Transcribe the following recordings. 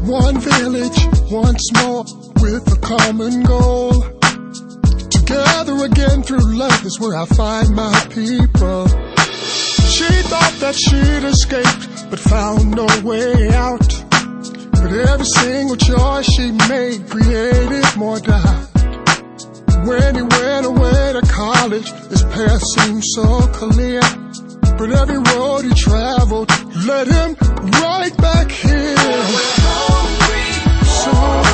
One village, once more, with a common goal. Together again through life is where I find my people. She thought that she'd escaped, but found no way out. But every single choice she made created more doubt. When he went away to college, his path seemed so clear. But every road he traveled led him right back here. So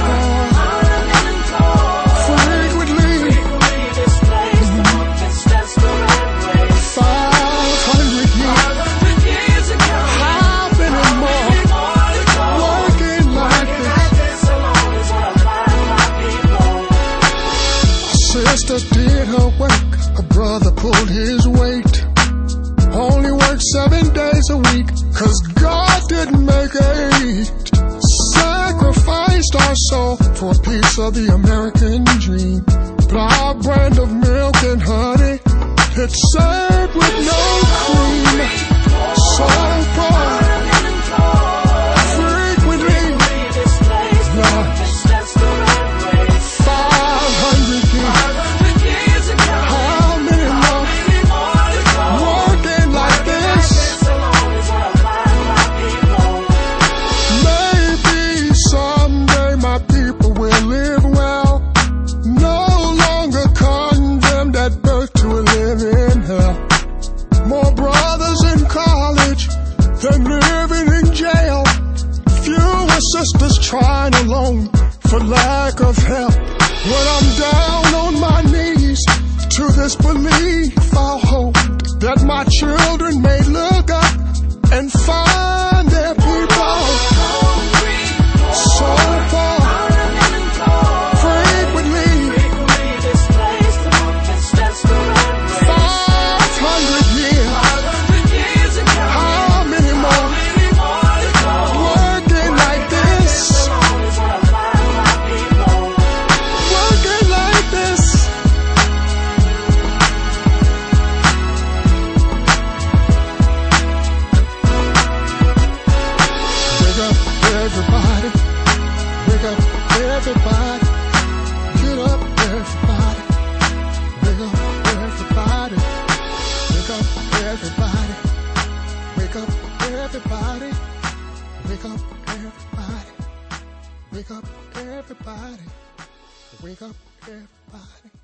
frequently, 500 years ago, how many more working like this? Sister did her work, her brother pulled his weight. Only worked 7 days a week, 'cause God didn't make 8. Sacrificed our soul for a piece of the American dream. But our brand of milk and honey, it's served with no cream. So poor, frequently, 500 years ago, how many more working like this? Maybe someday my people will live well, no longer condemned at birth to a living hell. More brothers in college than living in jail. Fewer sisters trying alone for lack of help. When I'm down on my knees to this belief I'll hold, that my children may look up and find their people. So far, frequently, 500 years, how many more working like this? Working like this. Wake up, everybody. Wake up, everybody. Get up, everybody. Wake up, everybody. Wake up, everybody. Wake up, everybody. Wake up, everybody. Wake up, everybody. Wake up, everybody.